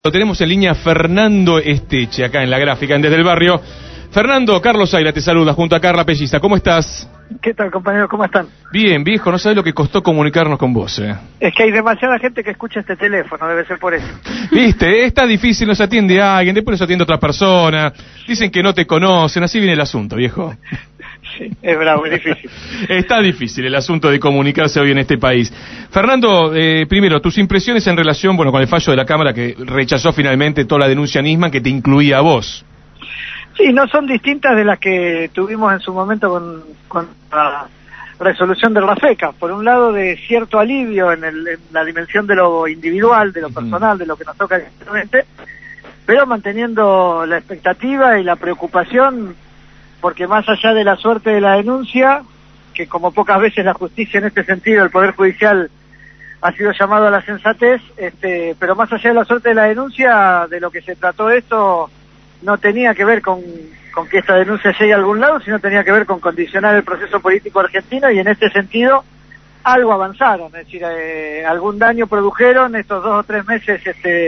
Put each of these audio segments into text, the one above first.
Lo tenemos en línea Fernando Esteche, acá en la gráfica, en Desde el Barrio. Fernando, Carlos Aira te saluda junto a Carla Pelliza. ¿Cómo estás? ¿Qué tal, compañero? ¿Cómo están? Bien, viejo, no sabes lo que costó comunicarnos con vos, Es que hay demasiada gente que escucha este teléfono, debe ser por eso. Viste, está difícil, nos atiende alguien, después nos atiende otra persona, dicen que no te conocen, así viene el asunto, viejo. Sí, es bravo, es difícil. Está difícil el asunto de comunicarse hoy en este país. Fernando, primero, tus impresiones en relación, con el fallo de la Cámara que rechazó finalmente toda la denuncia Nisman que te incluía a vos. Sí, no son distintas de las que tuvimos en su momento con la resolución del RAFECA. Por un lado, de cierto alivio en la dimensión de lo individual, de lo personal, de lo que nos toca directamente, pero manteniendo la expectativa y la preocupación, porque más allá de la suerte de la denuncia, que como pocas veces la justicia en este sentido, el Poder Judicial ha sido llamado a la sensatez, pero más allá de la suerte de la denuncia, de lo que se trató esto, no tenía que ver con que esta denuncia llegue a algún lado, sino tenía que ver con condicionar el proceso político argentino, y en este sentido algo avanzaron, es decir, algún daño produjeron estos 2 o 3 meses,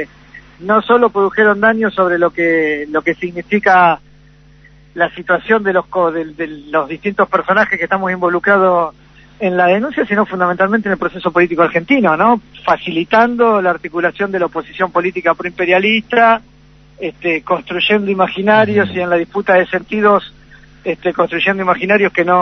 no solo produjeron daño sobre lo que significa la situación de los distintos personajes que estamos involucrados en la denuncia, sino fundamentalmente en el proceso político argentino, ¿no? Facilitando la articulación de la oposición política proimperialista, construyendo imaginarios y en la disputa de sentidos, construyendo imaginarios que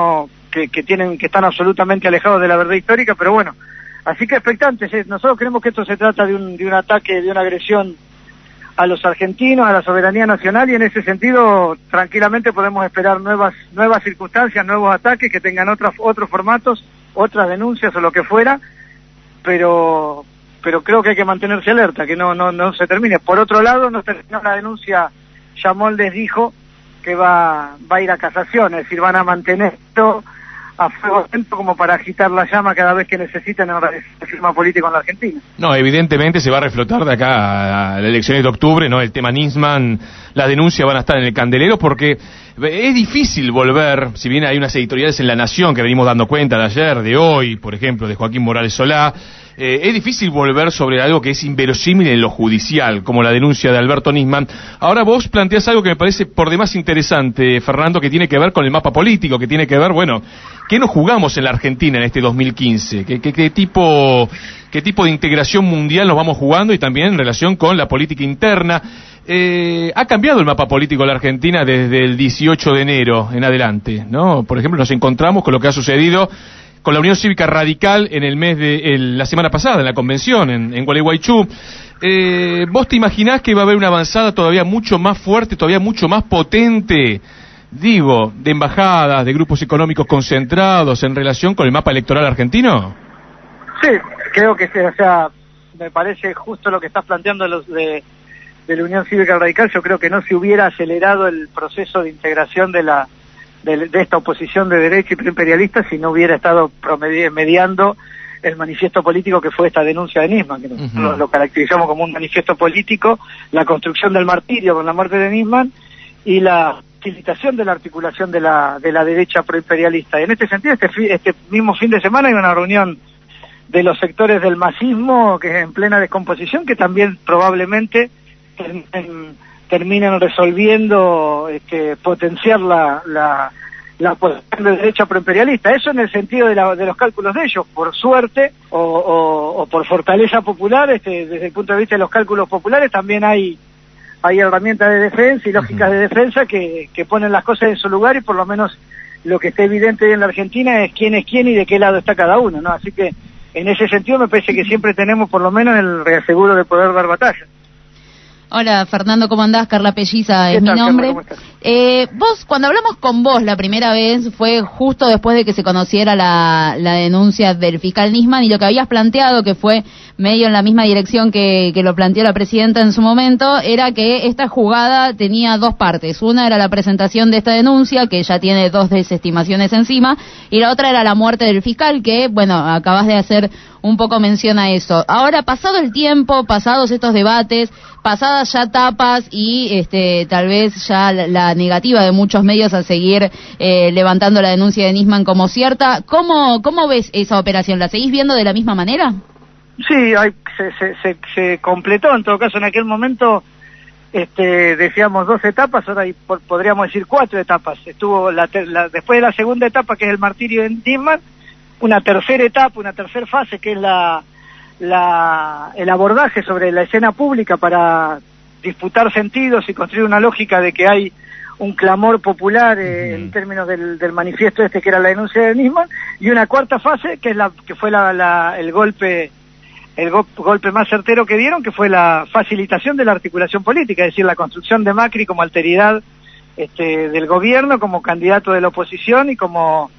están absolutamente alejados de la verdad histórica, pero bueno, así que expectantes. Nosotros creemos que esto se trata de un ataque, de una agresión a los argentinos, a la soberanía nacional, y en ese sentido tranquilamente podemos esperar nuevas circunstancias, nuevos ataques que tengan otros formatos, otras denuncias o lo que fuera, pero creo que hay que mantenerse alerta, que no se termine. Por otro lado, no terminó la denuncia, Yamoldes dijo que va a ir a casación, es decir, van a mantener esto a fuego lento como para agitar la llama cada vez que necesiten el sistema político en la Argentina. No, evidentemente se va a reflotar de acá a las elecciones de octubre, ¿no? El tema Nisman, la denuncia van a estar en el candelero, porque es difícil volver, si bien hay unas editoriales en La Nación que venimos dando cuenta de ayer, de hoy, por ejemplo, de Joaquín Morales Solá, es difícil volver sobre algo que es inverosímil en lo judicial, como la denuncia de Alberto Nisman. Ahora vos planteás algo que me parece por demás interesante, Fernando, que tiene que ver con el mapa político, que tiene que ver, ¿qué nos jugamos en la Argentina en este 2015? ¿Qué tipo de integración mundial nos vamos jugando, y también en relación con la política interna? Ha cambiado el mapa político de la Argentina desde el 18 de enero en adelante, ¿no? Por ejemplo, nos encontramos con lo que ha sucedido con la Unión Cívica Radical en el mes la semana pasada, en la convención, en Gualeguaychú. ¿Vos te imaginás que va a haber una avanzada todavía mucho más fuerte, todavía mucho más potente, de embajadas, de grupos económicos concentrados en relación con el mapa electoral argentino? Sí, creo que sí, me parece justo lo que estás planteando de la Unión Cívica Radical. Yo creo que no se hubiera acelerado el proceso de integración de esta oposición de derecha y proimperialista si no hubiera estado mediando el manifiesto político que fue esta denuncia de Nisman, que nosotros lo caracterizamos como un manifiesto político, la construcción del martirio con la muerte de Nisman y la facilitación de la articulación de la derecha proimperialista. Y en este sentido, este mismo fin de semana hay una reunión de los sectores del masismo que es en plena descomposición, que también probablemente terminen resolviendo potenciar la posición de derecha proimperialista. Eso en el sentido de los cálculos de ellos. Por suerte o por fortaleza popular, desde el punto de vista de los cálculos populares, también hay herramientas de defensa y lógicas de defensa que ponen las cosas en su lugar, y por lo menos lo que está evidente hoy en la Argentina es quién y de qué lado está cada uno, ¿no? Así que en ese sentido me parece que siempre tenemos por lo menos el reaseguro de poder dar batalla. Hola, Fernando, ¿cómo andás? Carla Pelliza es mi nombre. Vos, cuando hablamos con vos la primera vez, fue justo después de que se conociera la denuncia del fiscal Nisman, y lo que habías planteado, que fue medio en la misma dirección que lo planteó la presidenta en su momento, era que esta jugada tenía 2 partes. Una era la presentación de esta denuncia, que ya tiene 2 desestimaciones encima, y la otra era la muerte del fiscal, que, acabas de hacer un poco mención a eso. Ahora, pasado el tiempo, pasados estos debates, pasadas ya tapas y tal vez ya la negativa de muchos medios a seguir levantando la denuncia de Nisman como cierta, ¿cómo ves esa operación? ¿La seguís viendo de la misma manera? Sí, se completó, en todo caso en aquel momento decíamos 2 etapas, ahora podríamos decir 4 etapas. Estuvo después de la segunda etapa, que es el martirio de Nisman, una tercera etapa, una tercera fase, que es el abordaje sobre la escena pública para disputar sentidos y construir una lógica de que hay un clamor popular en términos del manifiesto que era la denuncia de Nisman, y una cuarta fase que fue el golpe más certero que dieron, que fue la facilitación de la articulación política, es decir, la construcción de Macri como alteridad del gobierno, como candidato de la oposición y como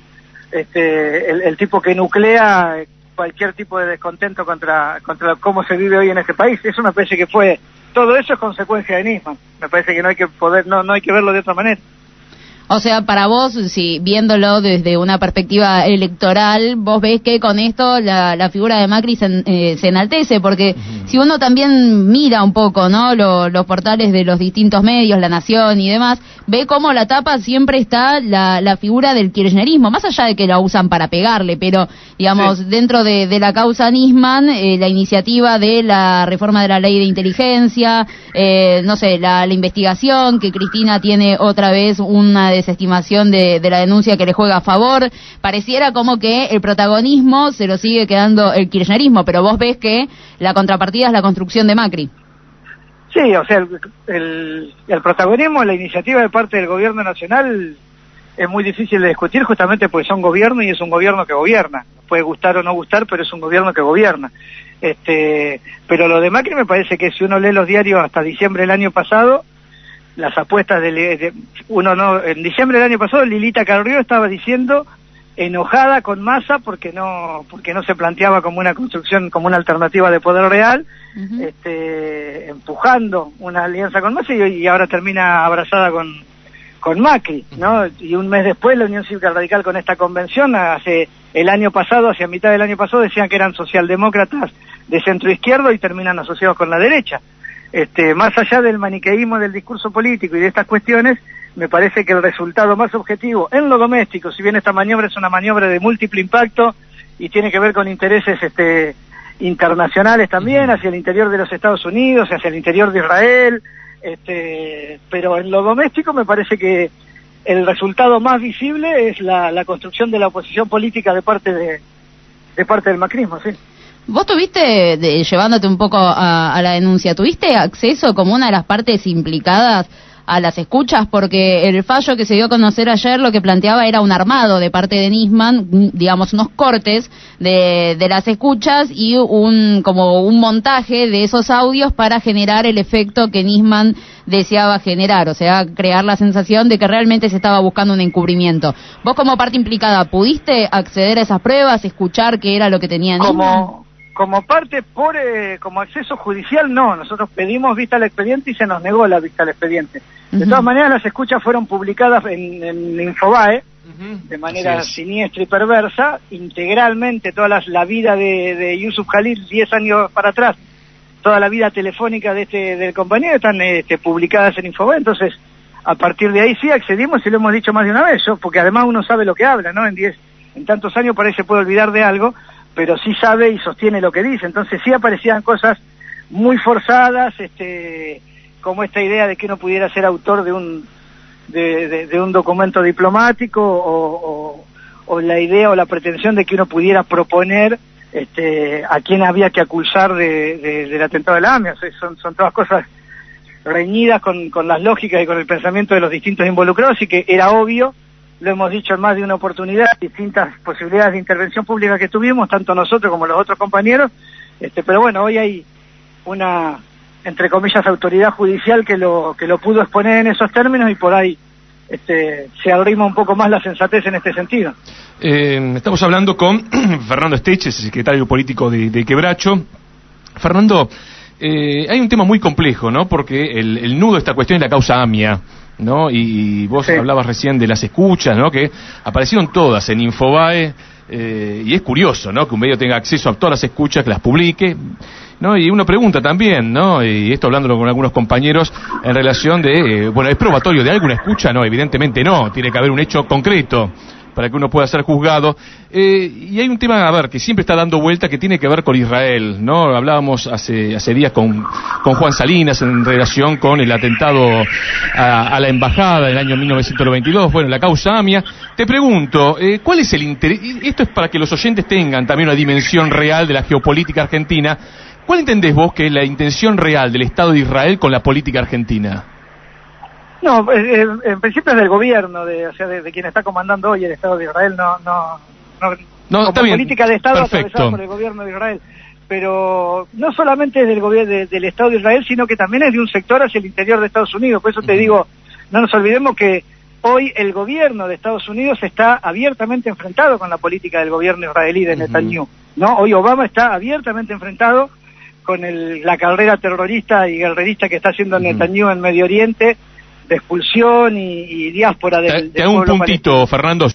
el tipo que nuclea cualquier tipo de descontento contra cómo se vive hoy en este país. Eso me parece que todo eso es consecuencia de Nisman. Me parece que no hay que verlo de otra manera. O sea, para vos, si viéndolo desde una perspectiva electoral, vos ves que con esto la figura de Macri se enaltece, porque si uno también mira un poco, ¿no?, los portales de los distintos medios, La Nación y demás, ve cómo la tapa siempre está la figura del kirchnerismo, más allá de que la usan para pegarle, pero, digamos, dentro de la causa Nisman, la iniciativa de la reforma de la ley de inteligencia, no sé, la investigación, que Cristina tiene otra vez una desestimación de la denuncia que le juega a favor, pareciera como que el protagonismo se lo sigue quedando el kirchnerismo, pero vos ves que la contrapartida es la construcción de Macri. Sí, o sea, el protagonismo, la iniciativa de parte del gobierno nacional es muy difícil de discutir, justamente porque son gobierno y es un gobierno que gobierna. Puede gustar o no gustar, pero es un gobierno que gobierna. Pero lo de Macri me parece que si uno lee los diarios hasta diciembre del año pasado, las apuestas en diciembre del año pasado Lilita Carrió estaba diciendo, enojada con Massa porque no se planteaba como una construcción, como una alternativa de poder real, empujando una alianza con Massa y ahora termina abrazada con Macri, ¿no? Y un mes después la Unión Cívica Radical con esta convención, hacia mitad del año pasado decían que eran socialdemócratas de centro izquierdo y terminan asociados con la derecha. Más allá del maniqueísmo del discurso político y de estas cuestiones, me parece que el resultado más objetivo en lo doméstico, si bien esta maniobra es una maniobra de múltiple impacto y tiene que ver con intereses internacionales también, hacia el interior de los Estados Unidos, hacia el interior de Israel, pero en lo doméstico me parece que el resultado más visible es la construcción de la oposición política de parte del macrismo, sí. Vos tuviste, llevándote un poco a la denuncia, ¿tuviste acceso como una de las partes implicadas a las escuchas? Porque el fallo que se dio a conocer ayer lo que planteaba era un armado de parte de Nisman, digamos unos cortes de las escuchas y como un montaje de esos audios para generar el efecto que Nisman deseaba generar, o sea, crear la sensación de que realmente se estaba buscando un encubrimiento. Vos como parte implicada, ¿pudiste acceder a esas pruebas, escuchar qué era lo que tenía Nisman? Como parte como acceso judicial, no. Nosotros pedimos vista al expediente y se nos negó la vista al expediente. De todas maneras, las escuchas fueron publicadas en Infobae, de manera siniestra y perversa, integralmente toda la vida de Yusuf Khalil, 10 años para atrás, toda la vida telefónica del compañero están publicadas en Infobae. Entonces, a partir de ahí sí accedimos y lo hemos dicho más de una vez, porque además uno sabe lo que habla, ¿no? En tantos años por ahí se puede olvidar de algo, pero sí sabe y sostiene lo que dice. Entonces sí aparecían cosas muy forzadas, como esta idea de que uno pudiera ser autor de un documento diplomático o la idea o la pretensión de que uno pudiera proponer a quien había que acusar del atentado de la AMIA. O sea, son todas cosas reñidas con las lógicas y con el pensamiento de los distintos involucrados, y que era obvio. Lo hemos dicho en más de una oportunidad, distintas posibilidades de intervención pública que tuvimos, tanto nosotros como los otros compañeros, pero bueno, hoy hay una, entre comillas, autoridad judicial que lo pudo exponer en esos términos, y por ahí se arrima un poco más la sensatez en este sentido. Estamos hablando con Fernando Esteches, secretario político de Quebracho. Fernando, hay un tema muy complejo, ¿no? Porque el nudo de esta cuestión es la causa AMIA, ¿no? Y vos hablabas recién de las escuchas, ¿no? Que aparecieron todas en Infobae, y es curioso, ¿no? Que un medio tenga acceso a todas las escuchas, que las publique, ¿no? Y uno pregunta también, ¿no? Y esto hablándolo con algunos compañeros en relación de, ¿es probatorio de alguna escucha? No, evidentemente no, tiene que haber un hecho concreto. para que uno pueda ser juzgado. Y hay un tema, a ver, que siempre está dando vuelta, que tiene que ver con Israel, ¿no? Hablábamos hace días con Juan Salinas en relación con el atentado a la embajada del año 1992, bueno, la causa AMIA. Te pregunto, ¿cuál es el interés? Esto es para que los oyentes tengan también una dimensión real de la geopolítica argentina. ¿Cuál entendés vos que es la intención real del Estado de Israel con la política argentina? No, en principio es del gobierno, de quien está comandando hoy el Estado de Israel, no como está bien, política de Estado perfecto, atravesada por el gobierno de Israel. Pero no solamente es del gobierno del Estado de Israel, sino que también es de un sector hacia el interior de Estados Unidos. Por eso te digo, no nos olvidemos que hoy el gobierno de Estados Unidos está abiertamente enfrentado con la política del gobierno israelí de Netanyahu, ¿no? Hoy Obama está abiertamente enfrentado con la carrera terrorista y guerrerista que está haciendo Netanyahu en Medio Oriente, de expulsión y diáspora del Te hago un puntito, palestino. Fernando.